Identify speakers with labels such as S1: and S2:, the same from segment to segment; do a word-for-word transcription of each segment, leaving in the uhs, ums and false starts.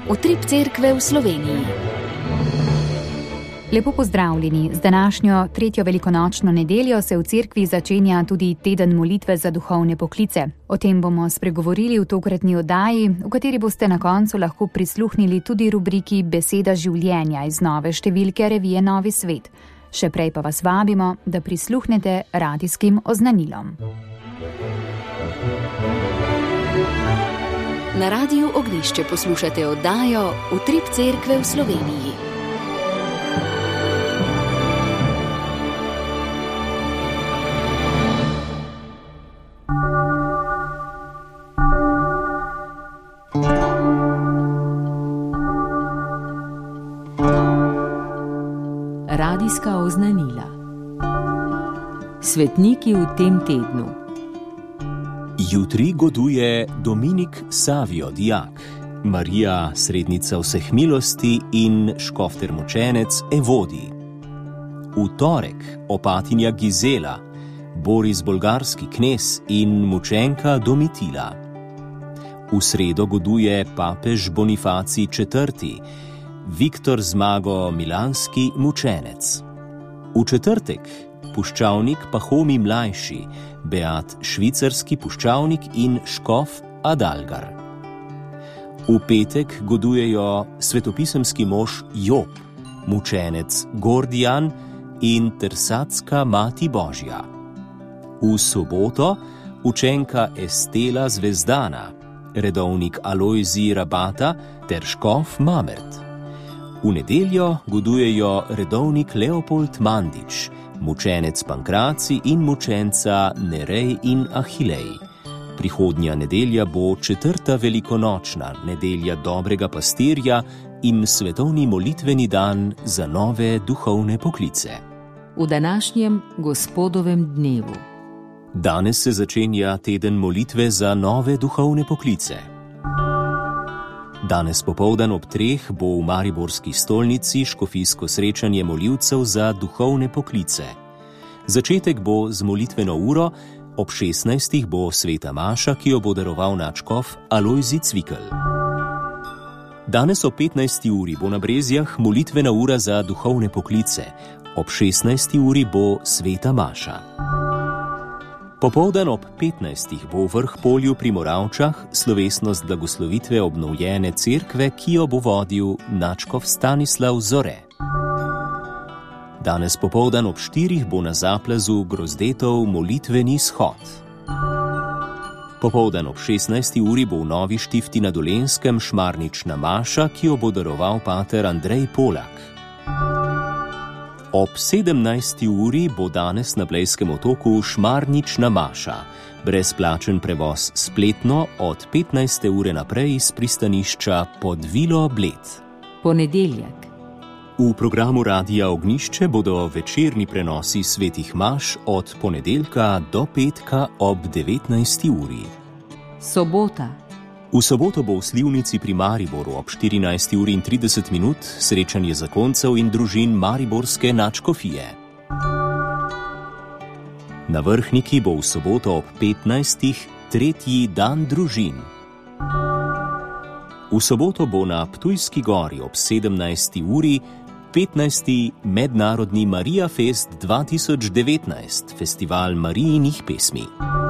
S1: Utrip cerkve v Sloveniji.
S2: Lepo pozdravljeni. Z današnjo tretjo velikonočno nedeljo se v cerkvi začenja tudi teden molitve za duhovne poklice. O tem bomo spregovorili v tokratni oddaji, v kateri boste na koncu lahko prisluhnili tudi rubriki Beseda življenja iz nove številke revije Novi svet. Še prej pa vas vabimo, da prisluhnete radijskim oznanilom.
S1: Na Radiu Ognjišče poslušate oddajo Utrip cerkve v Sloveniji.
S3: Radijska oznanila. Svetniki v tem tednu.
S4: Jutri goduje Dominik Savio, dijak, Marija, srednica vseh milosti in škof termočenec Evodi. V torek opatinja Gizela, Boris bolgarski knez in mučenka Domitila. V sredo goduje papež Bonifacij četrti, Viktor Zmago Milanski mučenec. V četrtek puščavnik Pahomi mlajši, beat švicarski puščavnik in škof Adalgar. V petek godujejo svetopisemski mož Job, mučenec Gordijan in Tersatska mati Božja. V soboto učenka Estela Zvezdana, redovnik Alojzij Rabata ter škof Mamert. V nedeljo godujejo redovnik Leopold Mandič, mučenec Pankraci in mučenca Nerej in Ahilej. Prihodnja nedelja bo četrta velikonočna, nedelja dobrega pastirja in svetovni molitveni dan za nove duhovne poklice.
S3: V današnjem Gospodovem dnevu.
S4: Danes se začenja teden molitve za nove duhovne poklice. Danes popoldan ob treh bo v mariborski stolnici škofijsko srečanje molivcev za duhovne poklice. Začetek bo z molitveno uro, ob šestnajstih bo sveta maša, ki jo bo daroval nadškof Alojzij Cvikl. Danes ob petnajsti uri bo na Brezjah molitvena ura za duhovne poklice, ob šestnajsti uri bo sveta maša. Popoldan ob petnajstih bo v Vrhpolju pri Moravčah slovesnost blagoslovitve obnovljene cerkve, ki jo bo vodil nadškof Stanislav Zore. Danes popoldan ob štirih bo na Zaplazu Grozdetov molitveni shod. Popoldan ob šestnajsti uri bo v Novi Štifti na Dolenjskem šmarnična maša, ki jo bo daroval pater Andrej Polak. Ob sedemnajsti uri bo danes na Blejskem otoku šmarnična maša, brezplačen prevoz spletno od petnajste ure naprej iz pristanišča pod Vilo Bled.
S3: Ponedeljek.
S4: V programu Radija Ognjišče bodo večerni prenosi svetih maš od ponedeljka do petka ob devetnajsti uri.
S3: Sobota.
S4: V soboto bo v Slivnici pri Mariboru ob štirinajsti uri in trideset minut srečanje zakoncev in družin mariborske nadškofije. Na Vrhniki bo v soboto ob petnajstih tretji dan družin. V soboto bo na Ptujski gori ob sedemnajsti uri petnajsti Mednarodni Marija Fest dva tisoč devetnajst, festival Marijinih pesmi.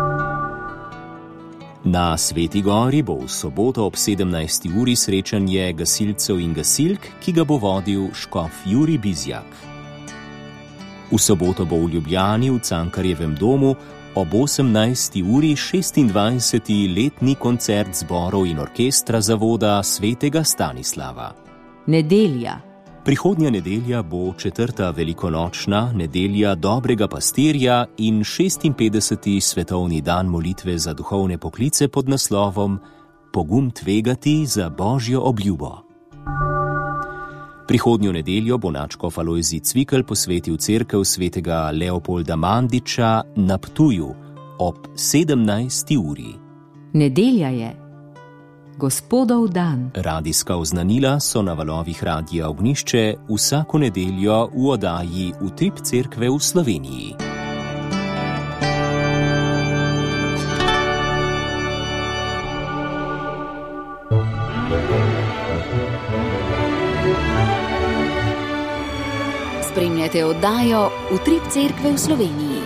S4: Na Sveti gori bo v soboto ob sedemnajsti uri srečanje gasilcev in gasilk, ki ga bo vodil škof Jurij Bizjak. V soboto bo v Ljubljani v Cankarjevem domu ob osemnajsti uri šestindvajseti letni koncert zborov in orkestra zavoda svetega Stanislava.
S3: Nedelja.
S4: Prihodnja nedelja bo četrta velikonočna, nedelja dobrega pastirja in šestinpetdeseti svetovni dan molitve za duhovne poklice pod naslovom Pogum tvegati za Božjo obljubo. Prihodnjo nedeljo bo nadškof Alojzij Cvikl posvetil cerkev svetega Leopolda Mandiča na Ptuju ob sedemnajsti uri.
S3: Nedelja je Gospodov dan.
S4: Radijska oznanila so na valovih Radija Ognjišče vsako nedeljo v oddaji Utrip cerkve v Sloveniji.
S1: Spremljate oddajo Utrip Cerkve v Sloveniji.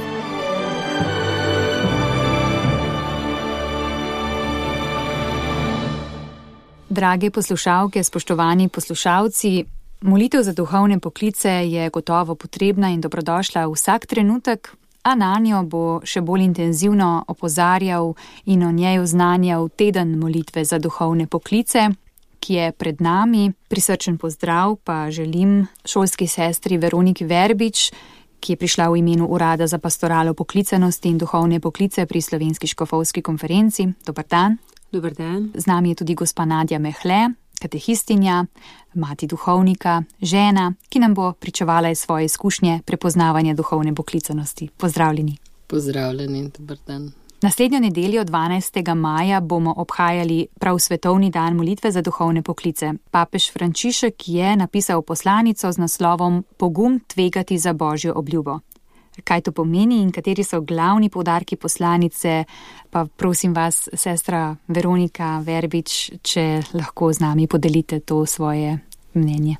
S2: Drage poslušalke, spoštovani poslušalci, molitev za duhovne poklice je gotovo potrebna in dobrodošla vsak trenutek, a na njo bo še bolj intenzivno opozarjal in o njej oznanjal teden molitve za duhovne poklice, ki je pred nami. Prisrčen pozdrav pa želim šolski sestri Veroniki Verbič, ki je prišla v imenu Urada za pastoralo poklicanosti in duhovne poklice pri Slovenski škofovski konferenci. Dobar dan.
S5: Dobar dan.
S2: Z nami je tudi gospa Nadja Mehle, katehistinja, mati duhovnika, žena, ki nam bo pričevala iz svoje izkušnje prepoznavanja duhovne poklicanosti. Pozdravljeni.
S5: Pozdravljeni, dobar dan.
S2: Naslednjo nedeljo, dvanajstega maja, bomo obhajali prav svetovni dan molitve za duhovne poklice. Papež Frančišek je napisal poslanico z naslovom Pogum tvegati za Božjo obljubo. Kaj to pomeni in kateri so glavni poudarki poslanice, pa prosim vas, sestra Veronika Verbič, če lahko z nami podelite to svoje mnenje.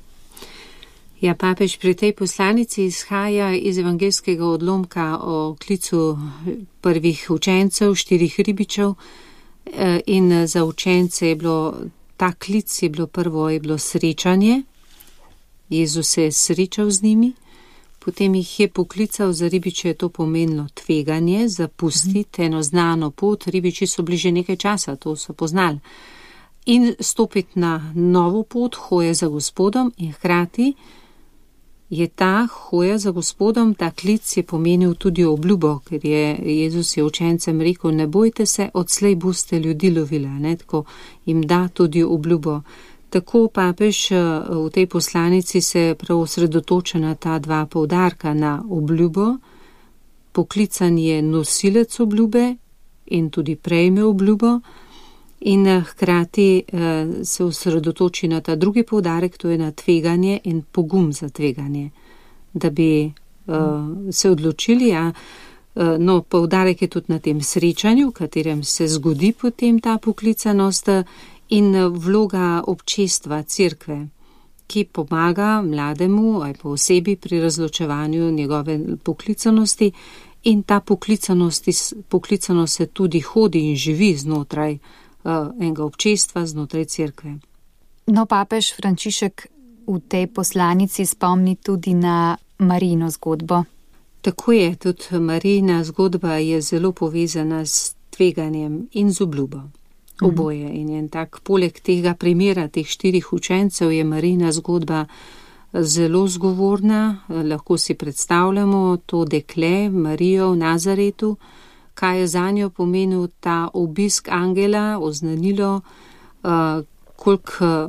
S5: Ja, papež pri tej poslanici izhaja iz evangeljskega odlomka o klicu prvih učencev, štirih ribičev, in za učence je bilo, ta klic je bilo prvo, je bilo srečanje. Jezus se je srečal z njimi. Potem jih je poklical, za ribiče je to pomenilo tveganje, zapustiti eno znano pot, ribiči so bili že nekaj časa, to so poznali, in stopiti na novo pot, hoje za Gospodom, in hkrati je ta hoja za Gospodom, ta klic je pomenil tudi obljubo, ker je Jezus je učencem rekel, ne bojte se, odslej boste ljudi lovili, ne, tako jim da tudi obljubo. Tako papež v tej poslanici se prav osredotoča na ta dva poudarka, na obljubo. Poklican je nosilec obljube in tudi prejme obljubo, in hkrati se osredotoči na ta drugi poudarek, to je na tveganje in pogum za tveganje, da bi se odločili. Ja, no, poudarek je tudi na tem srečanju, v katerem se zgodi potem ta poklicanost, in vloga občestva, cerkve, ki pomaga mlademu ali pa osebi pri razločevanju njegove poklicanosti, in ta poklicanost se tudi hodi in živi znotraj uh, enega občestva, znotraj cerkve.
S2: No, papež Frančišek v tej poslanici spomni tudi na Marijino zgodbo.
S5: Tako je, tudi Marijina zgodba je zelo povezana s tveganjem in z obljubo. Oboje. In je tak, poleg tega primera, teh štirih učencev, je Marijina zgodba zelo zgovorna. Lahko si predstavljamo to dekle, Marijo v Nazaretu, kaj je za njo pomenil ta obisk angela, oznanilo, uh, koliko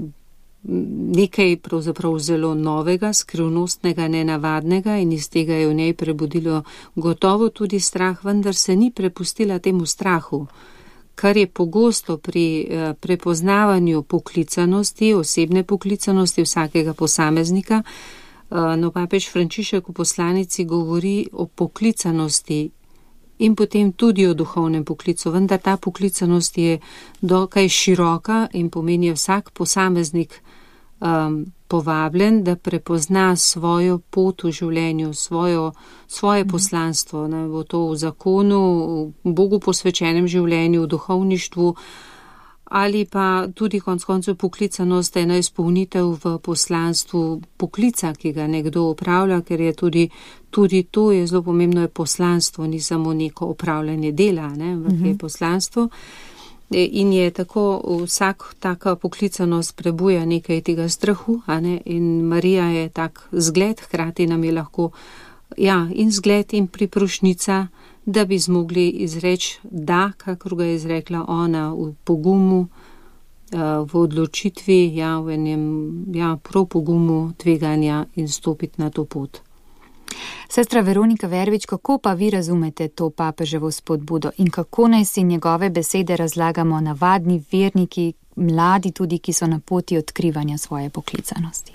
S5: nekaj pravzaprav zelo novega, skrivnostnega, nenavadnega, in iz tega je v njej prebudilo gotovo tudi strah, vendar se ni prepustila temu strahu, kar je pogosto pri prepoznavanju poklicanosti, osebne poklicanosti vsakega posameznika. No, papež Frančišek v poslanici govori o poklicanosti in potem tudi o duhovnem poklicu, vendar ta poklicanost je dokaj široka in pomeni vsak posameznik um, povabljen, da prepozna svojo pot v življenju, svojo, svoje poslanstvo, ne bo to v zakonu, v Bogu posvečenem življenju, v duhovništvu, ali pa tudi konec koncev poklicanost, ena izpolnitev v poslanstvu poklica, ki ga nekdo opravlja, ker je tudi, tudi to je zelo pomembno, je poslanstvo, ni samo neko opravljanje dela, ne, ampak je poslanstvo. In je tako, vsak taka poklicanost prebuja nekaj tega strahu, a ne? In Marija je tak zgled, hkrati nam je lahko, ja, in zgled in priprošnica, da bi zmogli izreči da, kakor ga je izrekla ona, v pogumu, v odločitvi, ja, v enem, ja, prav pogumu tveganja in stopiti na to pot.
S2: Sestra Veronika Verbič, kako pa vi razumete to papeževo spodbudo in kako naj si njegove besede razlagamo navadni verniki, mladi tudi, ki so na poti odkrivanja svoje poklicanosti?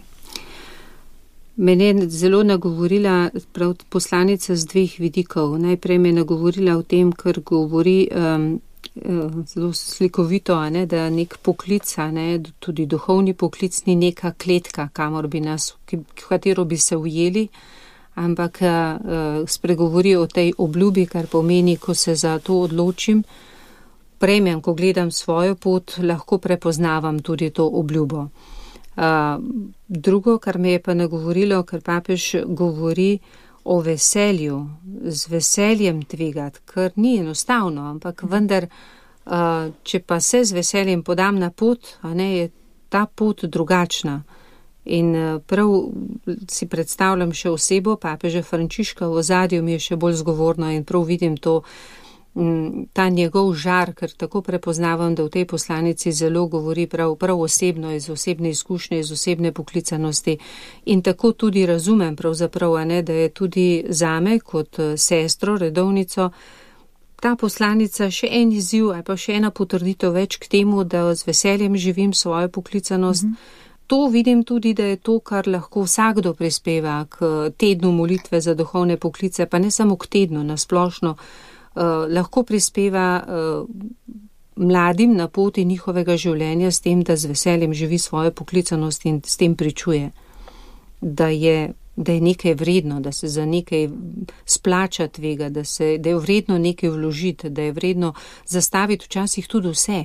S5: Mene je zelo nagovorila prav poslanica z dveh vidikov. Najprej me je nagovorila v tem, ker govori um, zelo slikovito, a ne, da nek poklic, a ne, tudi duhovni poklic ni neka kletka, kamor bi nas, v katero bi se ujeli, ampak spregovori o tej obljubi, kar pomeni, ko se za to odločim, prejmem, ko gledam svojo pot, lahko prepoznavam tudi to obljubo. Drugo, kar me je pa nagovorilo, ker papež govori o veselju, z veseljem tvegati, kar ni enostavno, ampak vendar, če pa se z veseljem podam na pot, a ne, je ta pot drugačna. In prav si predstavljam še osebo papeža Frančiška, v ozadju mi je še bolj zgovorno in prav vidim to, ta njegov žar, ker tako prepoznavam, da v tej poslanici zelo govori prav, prav osebno, iz osebne izkušnje, iz osebne poklicanosti in tako tudi razumem pravzaprav, a ne, da je tudi zame kot sestro, redovnico, ta poslanica še en izziv ali pa še ena potrditev več k temu, da z veseljem živim svojo poklicanost. Mm-hmm. To vidim tudi, da je to, kar lahko vsakdo prispeva k tednu molitve za duhovne poklice, pa ne samo k tednu, nasplošno, uh, lahko prispeva uh, mladim na poti njihovega življenja s tem, da z veseljem živi svojo poklicanost in s tem pričuje, da je, da je nekaj vredno, da se za nekaj splača tvega, da, se, da je vredno nekaj vložiti, da je vredno zastaviti včasih tudi vse.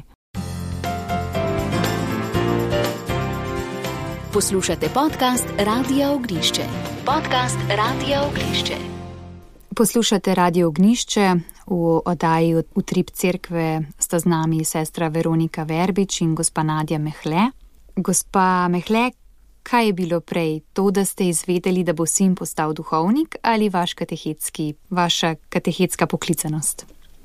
S1: Poslušate podcast Radia Ognišče. Podcast Radia Ognišče.
S2: Poslušate Radio Ognišče. V oddaji Utrip cerkve sta z nami sestra Veronika Verbič in gospa Nadja Mehle. Gospa Mehle, kaj je bilo prej? To, da ste izvedeli, da bo sin postal duhovnik ali vaš katehetski, vaša katehetska poklicanost?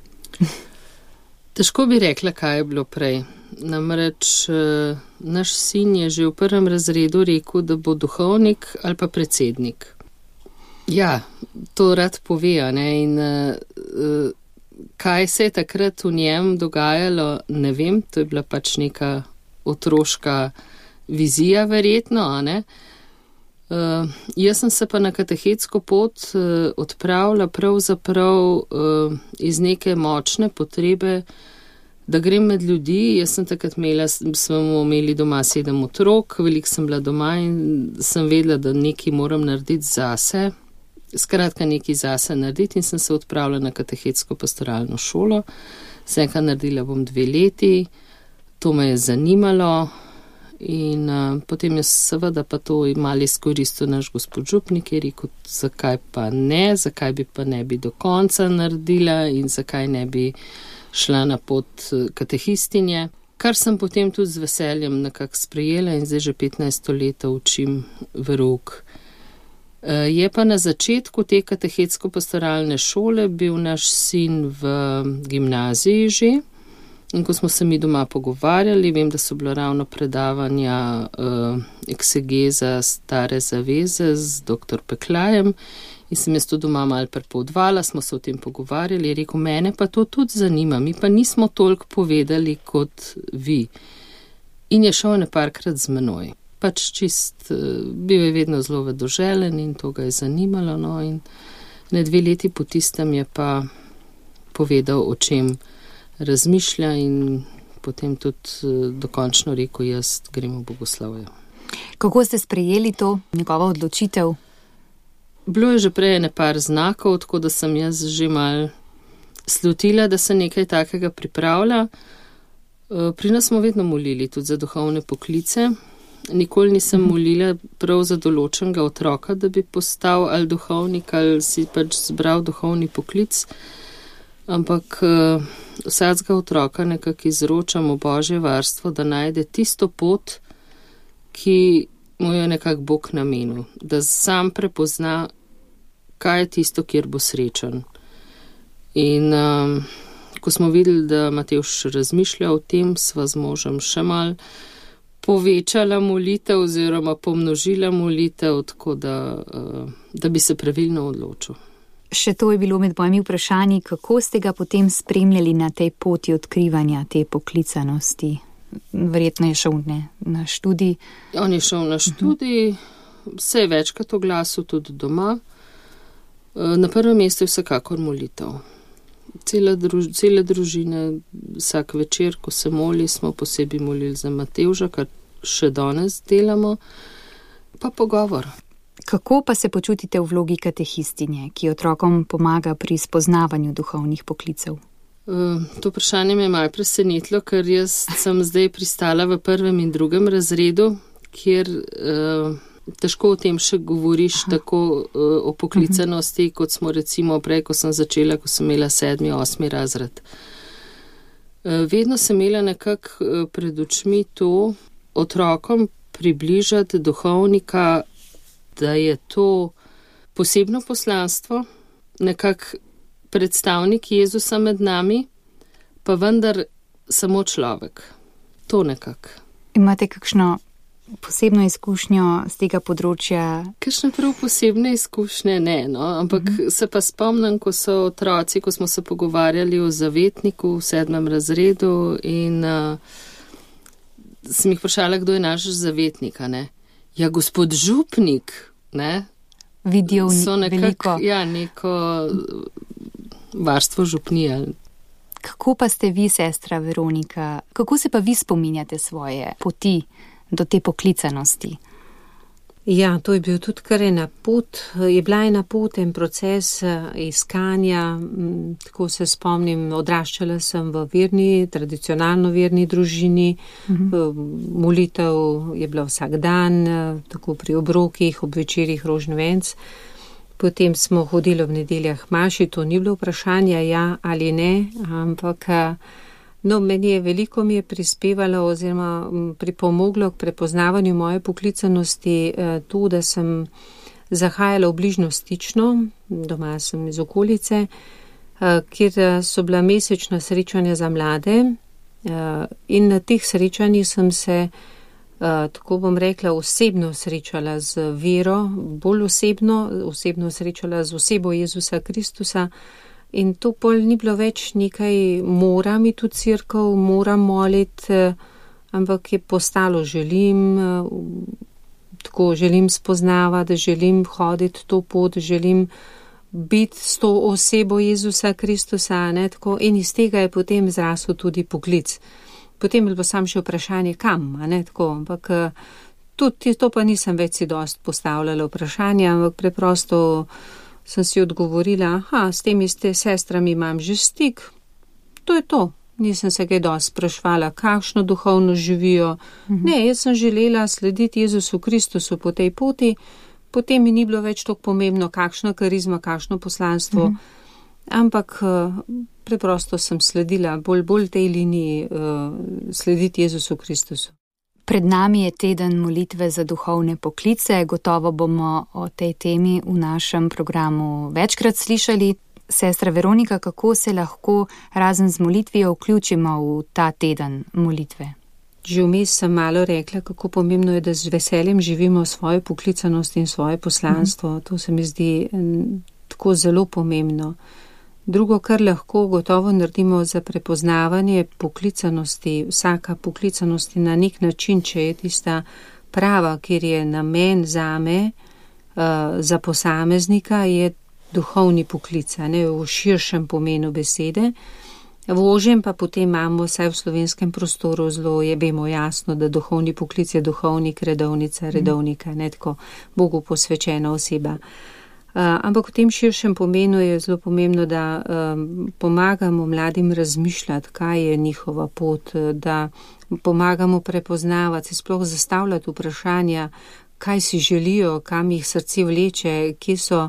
S6: Težko bi rekla, kaj je bilo prej. Namreč naš sin je že v prvem razredu rekel, da bo duhovnik ali pa predsednik. Ja, to rad pove, ne, in uh, kaj se je takrat v njem dogajalo, ne vem, to je bila pač neka otroška vizija verjetno, a ne. Uh, jaz sem se pa na katehetsko pot uh, odpravila pravzaprav uh, iz neke močne potrebe, da grem med ljudi. Jaz sem takrat imela, smo imeli doma sedem otrok, veliko sem bila doma in sem vedela, da nekaj moram narediti zase, skratka nekaj zase narediti in sem se odpravila na katehetsko pastoralno šolo. Sem kaj naredila bom dve leti, to me je zanimalo in uh, potem je seveda pa to imali izkoristil naš gospod župnik, je rekel, zakaj pa ne, zakaj bi pa ne bi do konca naredila in zakaj ne bi šla na pot katehistinje, kar sem potem tudi z veseljem nekako sprejela in zdaj že petnajsto leta učim verouk. Je pa na začetku te katehetsko-pastoralne šole bil naš sin v gimnaziji že in ko smo se mi doma pogovarjali, vem, da so bila ravno predavanja uh, eksegeza stare zaveze z doktor Peklajem in sem jaz to doma malo prepovedala, smo se o tem pogovarjali, je rekel, mene pa to tudi zanima, mi pa nismo toliko povedali kot vi. In je šel neparkrat z menoj. Pač čist, bil je vedno zelo vedoželen in to ga je zanimalo, no, in ne dve leti po tistem je pa povedal, o čem razmišlja in potem tudi dokončno rekel, jaz grem v bogoslovje.
S2: Kako ste sprejeli to, njegovo odločitev?
S6: Bilo je že prej nepar znakov, tako da sem jaz že mal slutila, da se nekaj takega pripravlja. Pri nas smo vedno molili tudi za duhovne poklice. Nikoli nisem molila prav za določenega otroka, da bi postal ali duhovnik ali si pač zbral duhovni poklic, ampak uh, vsakega otroka nekako izročamo Božje varstvo, da najde tisto pot, ki mu je nekako Bog namenil, da sam prepozna, kaj je tisto, kjer bo srečen. In um, ko smo videli, da Matevž razmišlja o tem, sva z možem še mal povečala molitev oziroma pomnožila molitev, tako da, uh, da bi se pravilno odločil.
S2: Še to je bilo med mojimi vprašanji, kako ste ga potem spremljali na tej poti odkrivanja te poklicanosti? Verjetno je šel ne, na študij.
S6: On je šel na študij, se je večkrat oglasil tudi doma. Na prvem mestu je vsekakor molitev. Cela, druž, cela družina, vsak večer, ko se moli, smo posebej molili za Matevža, kar še danes delamo, pa pogovor.
S2: Kako pa se počutite v vlogi katehistinje, ki otrokom pomaga pri spoznavanju duhovnih poklicev?
S6: To vprašanje me je malo presenetilo, ker jaz sem zdaj pristala v prvem in drugem razredu, kjer uh, težko o tem še govoriš Aha. tako uh, o poklicanosti, uh-huh. kot smo recimo prej, ko sem začela, ko sem imela sedmi, osmi razred. Uh, vedno sem imela nekako uh, pred očmi to otrokom približati duhovnika, da je to posebno poslanstvo, nekak predstavnik Jezusa med nami, pa vendar samo človek. To nekak.
S2: Imate kakšno posebno izkušnjo z tega področja?
S6: Kakšne prav posebne izkušnje ne, no, ampak uh-huh. se pa spomnim, ko so otroci, ko smo se pogovarjali o zavetniku v sedmem razredu in uh, sem jih vprašala, kdo je naš zavetnik, a ne? Ja, gospod župnik, ne?
S2: Vidijo nekak, veliko.
S6: Ja, neko varstvo župnija.
S2: Kako pa ste vi, sestra Veronika, kako se pa vi spominjate svoje poti do te poklicanosti?
S5: Ja, to je bil tudi kar ena pot, je bila ena pot, en proces iskanja, tako se spomnim, odraščala sem v verni, tradicionalno verni družini, uh-huh. molitev je bila vsak dan, tako pri obrokih, ob večerih rožnovenc, potem smo hodili v nedeljah maši, to ni bilo vprašanje, ja ali ne, ampak no, meni je veliko mi je prispevalo oziroma pripomoglo k prepoznavanju moje poklicanosti to, da sem zahajala v bližnjo stično, doma sem iz okolice, kjer so bila mesečna srečanja za mlade in na teh srečanjih sem se, tako bom rekla, osebno srečala z vero, bolj osebno, osebno srečala z osebo Jezusa Kristusa. In to pol ni bilo več nekaj mora mi tu cerkev, moram moliti, ampak je postalo želim, tako želim spoznavati, želim hoditi to pot, želim biti s to osebo Jezusa Kristusa, ne, tako, in iz tega je potem zrasel tudi poklic. Potem je bilo sam še vprašanje, kam, a ne, tako, ampak tudi to pa nisem več si dost postavljala vprašanje, ampak preprosto sem si odgovorila, aha, s temi ste sestrami imam že stik, to je to. Nisem se kaj dosti sprašvala, kakšno duhovno živijo. Mhm. Ne, jaz sem želela slediti Jezusu Kristusu po tej poti, potem mi ni bilo več toliko pomembno, kakšna karizma, kakšno poslanstvo, mhm. ampak preprosto sem sledila bolj, bolj tej liniji uh, slediti Jezusu Kristusu.
S2: Pred nami je teden molitve za duhovne poklice, gotovo bomo o tej temi v našem programu večkrat slišali. Sestra Veronika, kako se lahko razen z molitvijo vključimo v ta teden molitve?
S5: Že vmes sem malo rekla, kako pomembno je, da z veseljem živimo svojo poklicanost in svoje poslanstvo. Mhm. To se mi zdi tako zelo pomembno. Drugo, kar lahko gotovo naredimo za prepoznavanje poklicanosti, vsaka poklicanosti na nek način, če je tista prava, kjer je namen zame, uh, za posameznika, je duhovni poklic, ne, v širšem pomenu besede. V ožjem pa potem imamo, saj v slovenskem prostoru zelo je, vemo jasno, da duhovni poklic je duhovnik, redovnica, redovnika, ne, tako Bogu posvečena oseba. Uh, ampak v tem širšem pomenu je zelo pomembno, da um, pomagamo mladim razmišljati, kaj je njihova pot, da pomagamo prepoznavati, sploh zastavljati vprašanja, kaj si želijo, kam jih srce vleče, kje so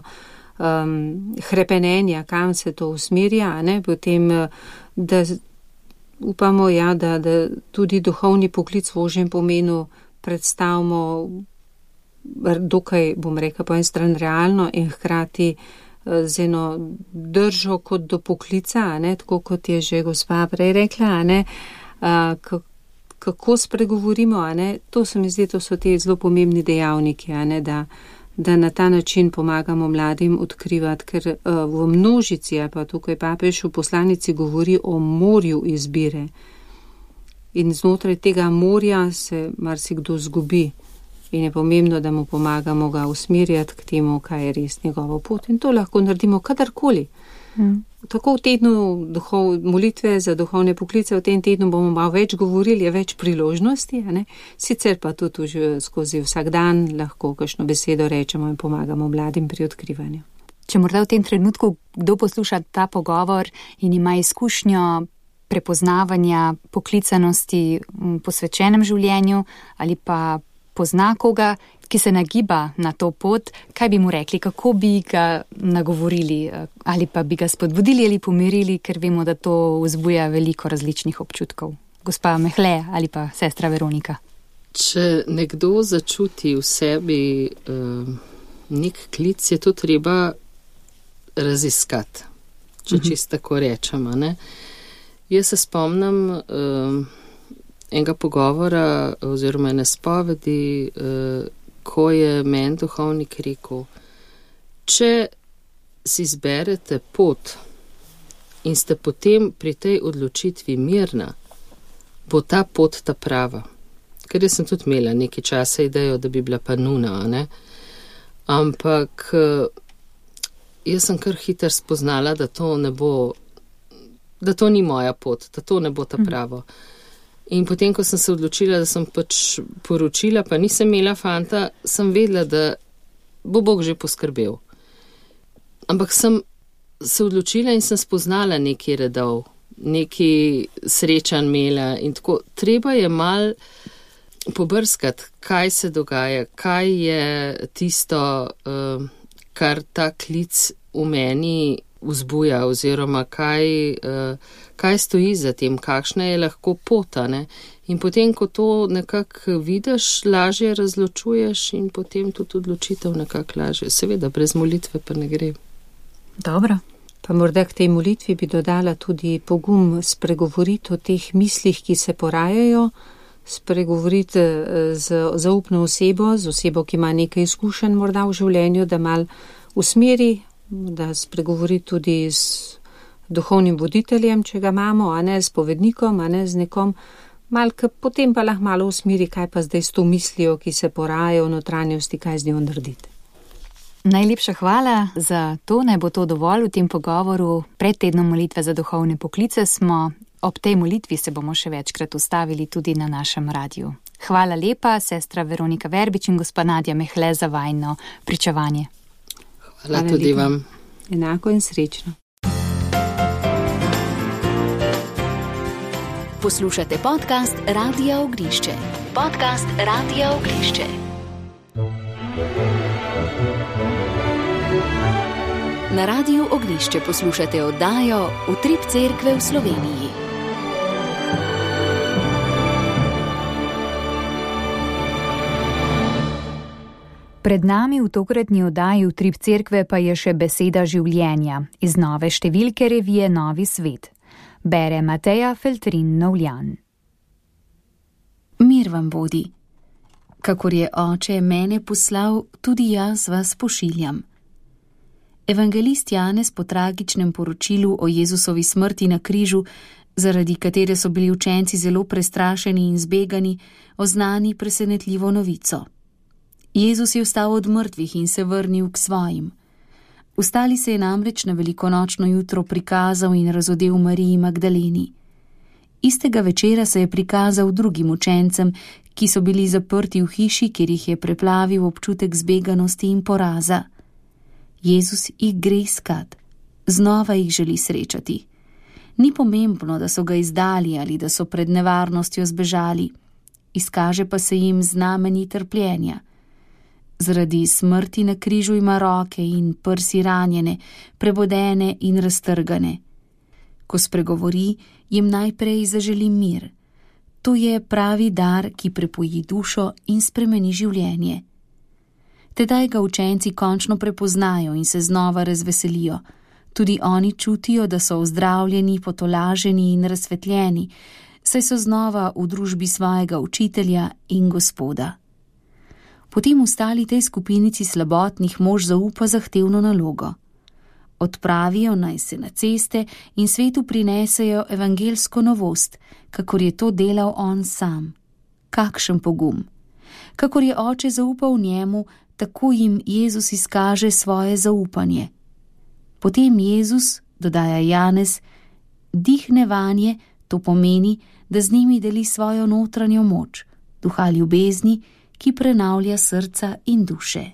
S5: um, hrepenenja, kam se to usmerja, ne? Potem, da upamo, ja, da, da tudi duhovni poklic v ožjem pomenu predstavimo dokaj, bom rekla, po en stran realno in hkrati z eno držo kot do poklica, ne, tako kot je že gospa prej rekla, ne, kako spregovorimo, ne, to se mi zdi, to so te zelo pomembni dejavniki, ne, da, da na ta način pomagamo mladim odkrivati, ker v množici, pa tukaj papež v poslanici govori o morju izbire in znotraj tega morja se marsikdo zgubi. in je pomembno, da mu pomagamo ga usmerjati k temu, kaj je res njegovo pot. In to lahko naredimo kadarkoli. Hmm. Tako v tednu duhov, molitve za duhovne poklice, v tem tednu bomo malo več govorili, je več priložnosti, ne? Sicer pa tudi že skozi vsak dan lahko kakšno besedo rečemo in pomagamo mladim pri odkrivanju.
S2: Če morda v tem trenutku kdo posluša ta pogovor in ima izkušnjo prepoznavanja poklicanosti v posvečenem življenju ali pa pozna koga, ki se nagiba na to pot, kaj bi mu rekli, kako bi ga nagovorili ali pa bi ga spodbudili ali pomirili, ker vemo, da to vzbuja veliko različnih občutkov. Gospa Mehle ali pa sestra Veronika.
S6: Če nekdo začuti v sebi uh, nek klic, je to treba raziskati, če uh-huh. čisto tako rečemo, ne? Jaz se spomnim uh, enega pogovora oziroma ene spovedi, uh, ko je meni duhovnik rekel, če si izberete pot in ste potem pri tej odločitvi mirna, bo ta pot ta prava. Ker jaz sem tudi imela nekaj časa idejo, da bi bila pa nuna, ne? Ampak jaz sem kar hitro spoznala, da to ne bo, da to ni moja pot, da to ne bo ta pravo. In potem, ko sem se odločila, da sem pač poročila, pa nisem imela fanta, sem vedela, da bo Bog že poskrbel. Ampak sem se odločila in sem spoznala nekaj redov, nekaj srečanj imela in tako. Treba je mal pobrskati, kaj se dogaja, kaj je tisto, kar ta klic v meni vzbuja oziroma kaj, kaj stoji za tem, kakšna je lahko pota, ne? In potem, ko to nekako vidiš, lažje razločuješ in potem tudi odločitev nekako lažje. Seveda, brez molitve pa ne gre.
S2: Dobro.
S5: Pa morda k tej molitvi bi dodala tudi pogum spregovoriti o teh mislih, ki se porajajo, spregovoriti z zaupno osebo, z osebo, ki ima nekaj izkušenj morda v življenju, da mal usmeri, da spregovori tudi z duhovnim voditeljem, če ga imamo, a ne s povednikom, a ne z nekom, malke, potem pa lahko malo usmeri, kaj pa zdaj s to mislijo, ki se poraja v notranjosti, kaj z njo narediti.
S2: Najlepša hvala za to, naj bo to dovolj v tem pogovoru. Pred tednom molitve za duhovne poklice smo, ob tej molitvi se bomo še večkrat ustavili tudi na našem radiju. Hvala lepa, sestra Veronika Verbič in gospa Nadja Mehle za vajno pričevanje.
S6: Hvala, Hvala tudi lepa. Vam.
S5: Enako in srečno.
S1: Poslušate podcast Radia Ognišče. Podcast Radia Ognišče. Na Radiu Ognišče poslušate oddajo Utrip cerkve v Sloveniji.
S2: Pred nami v tokratni oddaji Utrip cerkve pa je še beseda življenja iz nove številke revije Novi svet. Bere Mateja Feltrin Novljan.
S7: Mir vam bodi. Kakor je Oče mene poslal, tudi jaz vas pošiljam. Evangelist Janez po tragičnem poročilu o Jezusovi smrti na križu, zaradi katere so bili učenci zelo prestrašeni in zbegani, oznani presenetljivo novico. Jezus je vstal od mrtvih in se vrnil k svojim. Vstali se je namreč na velikonočno jutro prikazal in razodel Mariji Magdaleni. Istega večera se je prikazal drugim učencem, ki so bili zaprti v hiši, kjer jih je preplavil občutek zbeganosti in poraza. Jezus jih gre iskat, znova jih želi srečati. Ni pomembno, da so ga izdali ali da so pred nevarnostjo zbežali, izkaže pa se jim znamenji trpljenja. Zaradi smrti na križu ima roke in prsi ranjene, prebodene in raztrgane. Ko spregovori, jim najprej zaželi mir. To je pravi dar, ki prepoji dušo in spremeni življenje. Tedaj ga učenci končno prepoznajo in se znova razveselijo. Tudi oni čutijo, da so ozdravljeni, potolaženi in razsvetljeni, saj so znova v družbi svojega učitelja in Gospoda. Potem ostali tej skupinici slabotnih mož zaupa zahtevno nalogo. Odpravijo naj se na ceste in svetu prinesejo evangelsko novost, kakor je to delal on sam. Kakšen pogum! Kakor je oče zaupal njemu, tako jim Jezus izkaže svoje zaupanje. Potem Jezus, dodaja Janez, dihne vanje, to pomeni, da z njimi deli svojo notranjo moč, duha ljubezni, ki prenavlja srca in duše.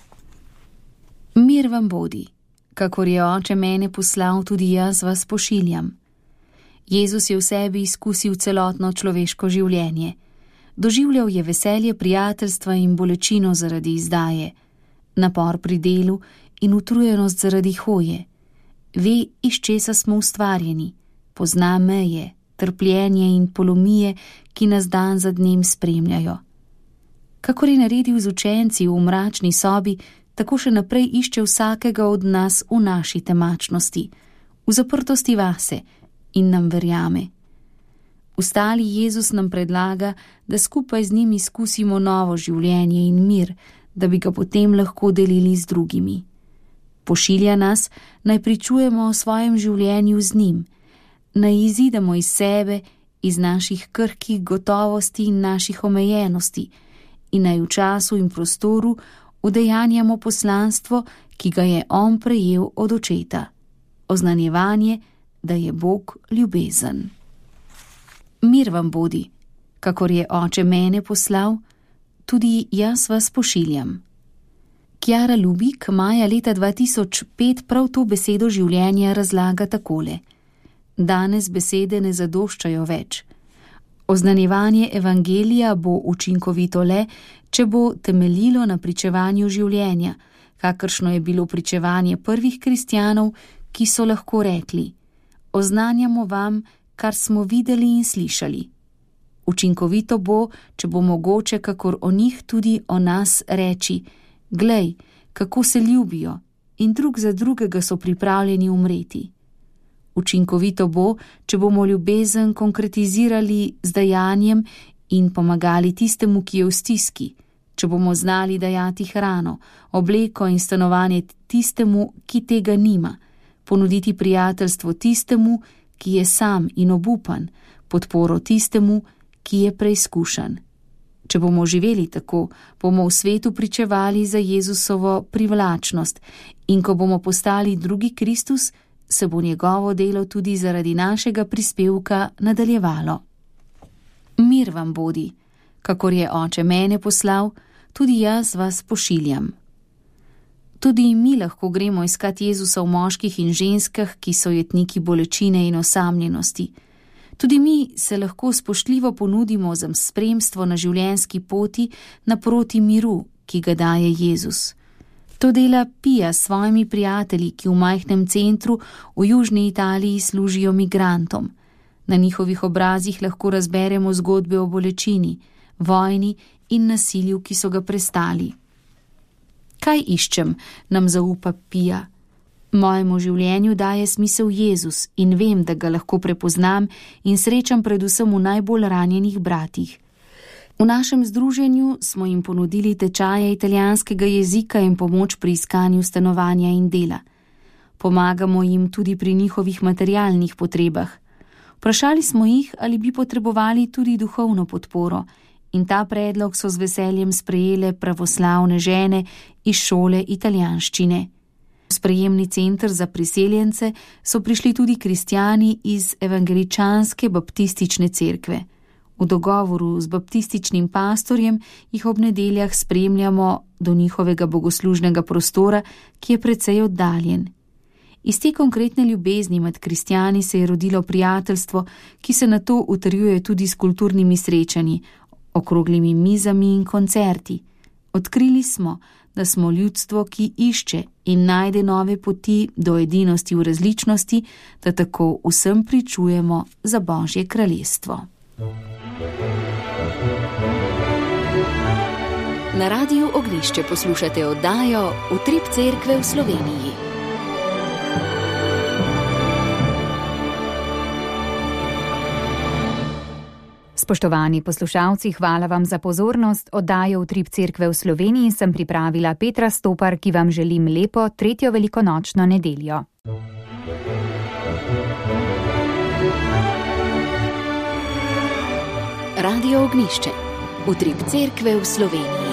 S7: Mir vam bodi, kakor je oče mene poslal, tudi jaz vas pošiljam. Jezus je v sebi izkusil celotno človeško življenje. Doživljal je veselje prijateljstva in bolečino zaradi izdaje, napor pri delu in utrujenost zaradi hoje. Ve, iz česa smo ustvarjeni, pozna meje, trpljenje in polomije, ki nas dan za dnem spremljajo. Kakor je naredil z učenci v mračni sobi, tako še naprej išče vsakega od nas v naši temačnosti, v zaprtosti vase in nam verjame. Ustali Jezus nam predlaga, da skupaj z njim izkusimo novo življenje in mir, da bi ga potem lahko delili z drugimi. Pošilja nas, naj pričujemo o svojem življenju z njim, naj izidemo iz sebe, iz naših krhkih gotovosti in naših omejenosti in naj v času in prostoru udejanjamo poslanstvo, ki ga je on prejel od očeta. Oznanjevanje, da je Bog ljubezen. Mir vam bodi, kakor je oče mene poslal, tudi jaz vas pošiljam. Kjara Lubik maja leta dva tisoč pet prav to besedo življenja razlaga takole. Danes besede ne zadoščajo več. Oznanjevanje evangelija bo učinkovito le, če bo temeljilo na pričevanju življenja, kakršno je bilo pričevanje prvih kristjanov, ki so lahko rekli: oznanjamo vam, kar smo videli in slišali. Učinkovito bo, če bo mogoče kakor o njih tudi o nas reči: glej, kako se ljubijo in drug za drugega so pripravljeni umreti. Učinkovito bo, če bomo ljubezen konkretizirali z dajanjem in pomagali tistemu, ki je v stiski, če bomo znali dajati hrano, obleko in stanovanje tistemu, ki tega nima, ponuditi prijateljstvo tistemu, ki je sam in obupan, podporo tistemu, ki je preizkušan. Če bomo živeli tako, bomo v svetu pričevali za Jezusovo privlačnost in ko bomo postali drugi Kristus, se bo njegovo delo tudi zaradi našega prispevka nadaljevalo. Mir vam bodi, kakor je oče mene poslal, tudi jaz vas pošiljam. Tudi mi lahko gremo iskat Jezusa v moških in ženskah, ki so jetniki bolečine in osamljenosti. Tudi mi se lahko spoštljivo ponudimo za spremstvo na življenjski poti naproti miru, ki ga daje Jezus. To dela Pija s svojimi prijatelji, ki v majhnem centru v južni Italiji služijo migrantom. Na njihovih obrazih lahko razberemo zgodbe o bolečini, vojni in nasilju, ki so ga prestali. Kaj iščem, nam zaupa Pija. Mojemu življenju daje smisel Jezus in vem, da ga lahko prepoznam in srečam predvsem v najbolj ranjenih bratih. V našem združenju smo jim ponudili tečaje italijanskega jezika in pomoč pri iskanju stanovanja in dela. Pomagamo jim tudi pri njihovih materialnih potrebah. Vprašali smo jih, ali bi potrebovali tudi duhovno podporo, in ta predlog so z veseljem sprejele pravoslavne žene iz šole italijanščine. V sprejemni center za priseljence so prišli tudi kristjani iz evangeličanske baptistične cerkve. V dogovoru z baptističnim pastorjem jih ob nedeljah spremljamo do njihovega bogoslužnega prostora, ki je precej oddaljen. Iz te konkretne ljubezni med kristjani se je rodilo prijateljstvo, ki se nato utrjuje tudi s kulturnimi srečanji, okroglimi mizami in koncerti. Odkrili smo, da smo ljudstvo, ki išče in najde nove poti do edinosti v različnosti, da tako vsem pričujemo za Božje kraljestvo.
S1: Na Radiu Oglišče poslušate oddajo Utrip cerkve v Sloveniji.
S2: Spoštovani poslušalci, hvala vam za pozornost. Oddajo Utrip cerkve v Sloveniji sem pripravila Petra Stopar, ki vam želim lepo tretjo velikonočno nedeljo.
S1: Radio Ognjišče, Utrip cerkve v Sloveniji.